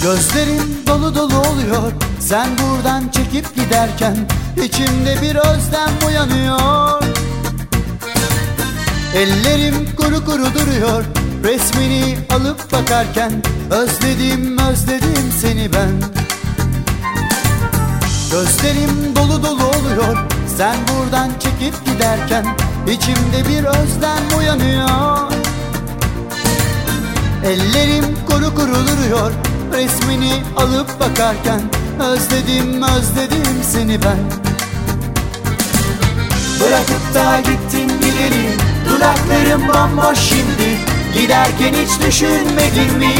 Gözlerim dolu dolu oluyor sen buradan çekip giderken, içimde bir özlem uyanıyor. Ellerim kuru kuru duruyor resmini alıp bakarken, özledim özledim seni ben. Gözlerim dolu dolu oluyor sen buradan çekip giderken, içimde bir özlem uyanıyor. Ellerim kuru kuru duruyor resmini alıp bakarken, özledim özledim seni ben. Bırakıp da gittin gideri, dudaklarım bomboş şimdi. Giderken hiç düşünmedin mi?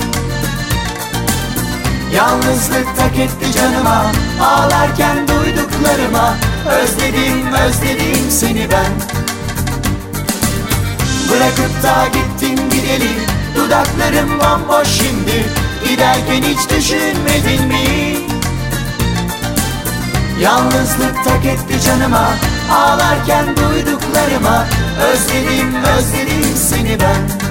Yalnızlık tak etti canıma, ağlarken duyduklarıma, özledim özledim seni ben. Bırakıp da gittin gideri, dudaklarım bomboş şimdi. Giderken hiç düşünmedin mi? Yalnızlık tak etti canıma, ağlarken duyduklarıma, özledim özledim seni ben.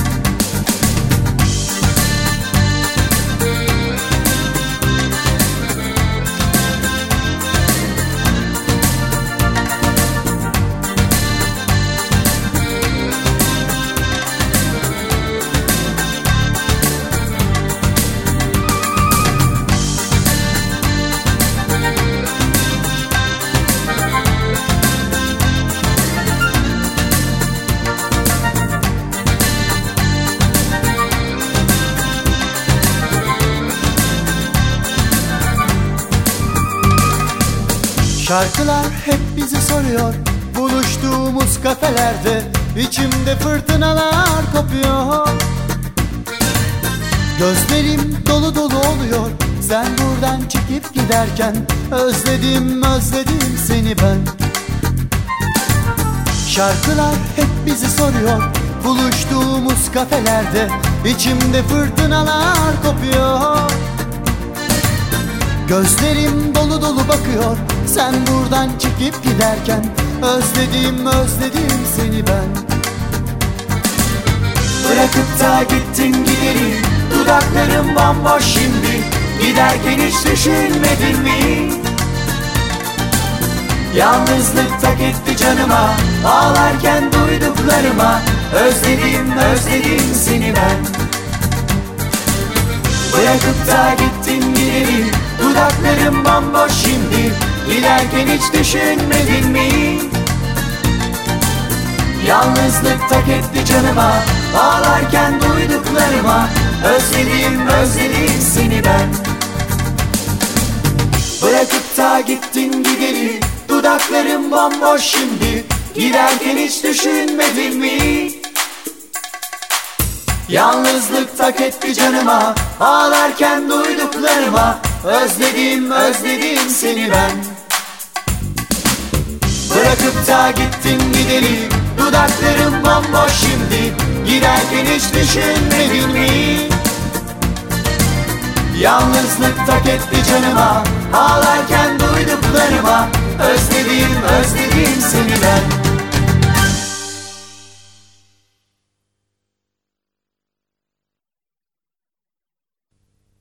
Şarkılar hep bizi soruyor buluştuğumuz kafelerde, içimde fırtınalar kopuyor. Gözlerim dolu dolu oluyor sen buradan çekip giderken, özledim özledim seni ben. Şarkılar hep bizi soruyor buluştuğumuz kafelerde, içimde fırtınalar kopuyor. Gözlerim dolu dolu bakıyor sen buradan çekip giderken, özledim özledim seni ben. Bırakıp da gittin gideri, dudaklarım bomboş şimdi. Giderken hiç düşünmedin mi? Yalnızlık tak etti canıma, ağlarken duyduklarıma, özledim özledim seni ben. Bırakıp da gittin gideri, dudaklarım bomboş şimdi. Giderken hiç düşünmedin mi? Yalnızlık tak etti canıma, ağlarken duyduklarıma, özledim özledim seni ben. Bırakıp da gittin gideri, dudaklarım bomboş şimdi. Giderken hiç düşünmedin mi? Yalnızlık tak etti canıma, ağlarken duyduklarıma, özledim özledim seni ben. Bırakıp da gittin gideri, dudaklarım bomboş şimdi. Giderken hiç düşünmedin mi? Yalnızlık tak etti canıma, ağlarken duyduklarıma, özledim özledim seni.